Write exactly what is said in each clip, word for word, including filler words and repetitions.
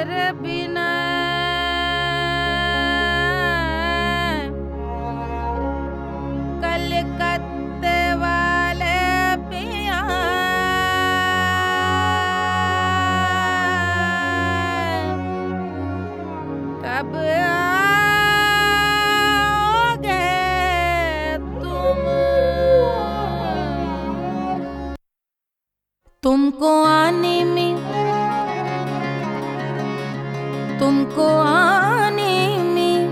तुमको आने में तुमको आने में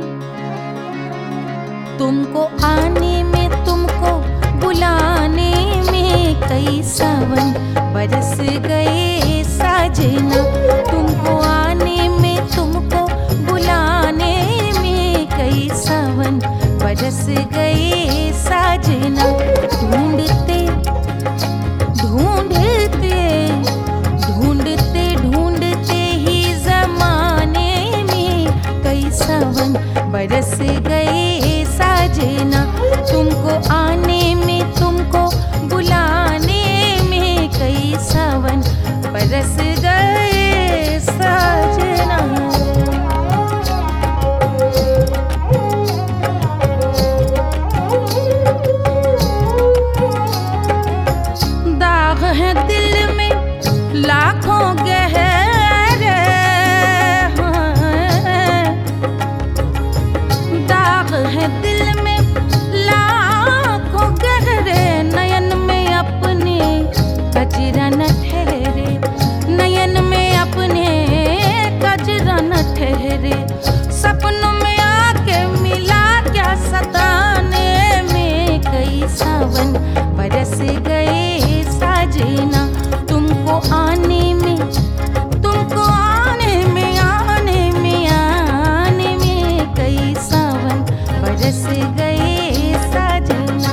तुमको आने में तुमको बुलाने में कई सावन बरस गए साजना। तुमको आने में तुमको बुलाने में कई सावन बरस गए साजना। ढूंढते ढूंढते ढूंढते ढूंढते ही जमाने में कई सावन बरस गए साजना। तुमको आने में तुमको बुलाने में कई सावन बरस गए साजना। है दिल में लाखों गहरे दाग है दिल में लाखों गहरे। नयन में अपने कजरा न ठहरे नयन में अपने कजरा न ठहरे। सपनों में आके मिला क्या सताने में कई सावन बरस गए साजना। तुमको आने में तुमको आने में आने में आने में कई सावन बरस गए साजना।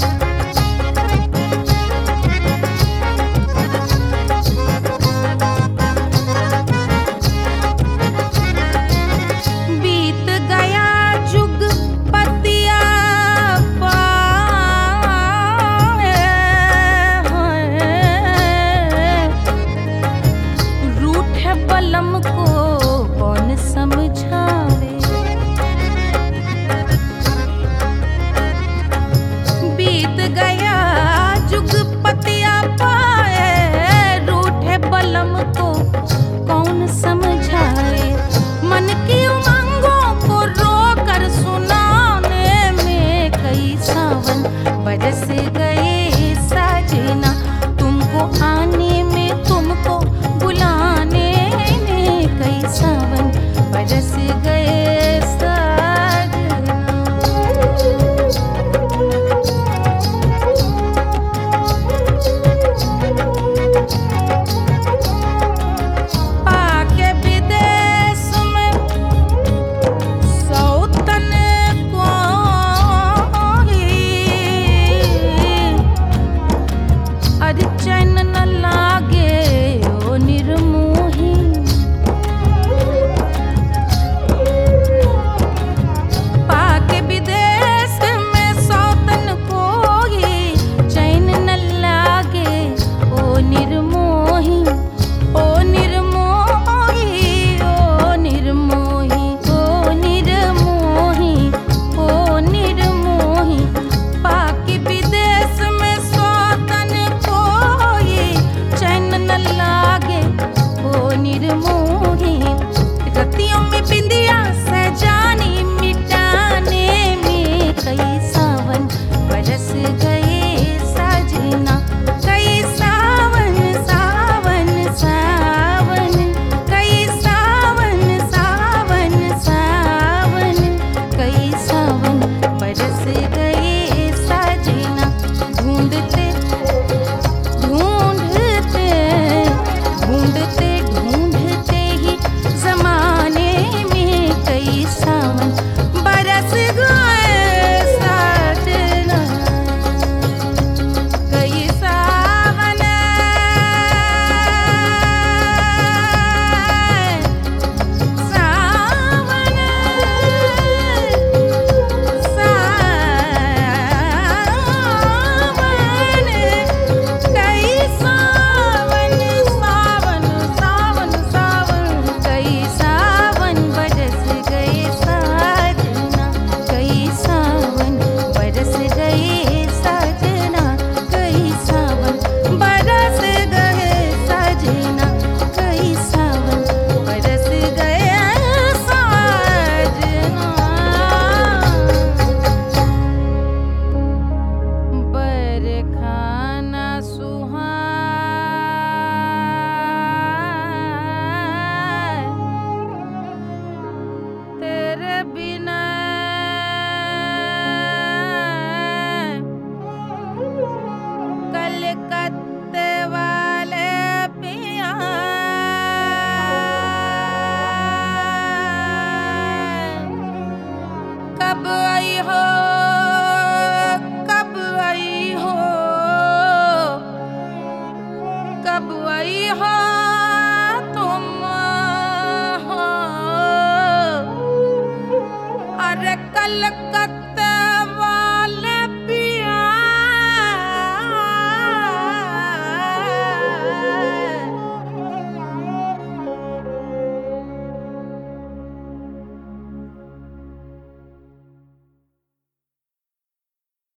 बीत गया जुग पतिया बलम को कौन समझावे। बीत गया जुग पतिया पाए रूठे बलम को कौन समझाए। मन की उमंगों को रोकर सुनाने में कई सावन बरस गए साजना। तुमको आने में तुमको बुलाने कलकत्ता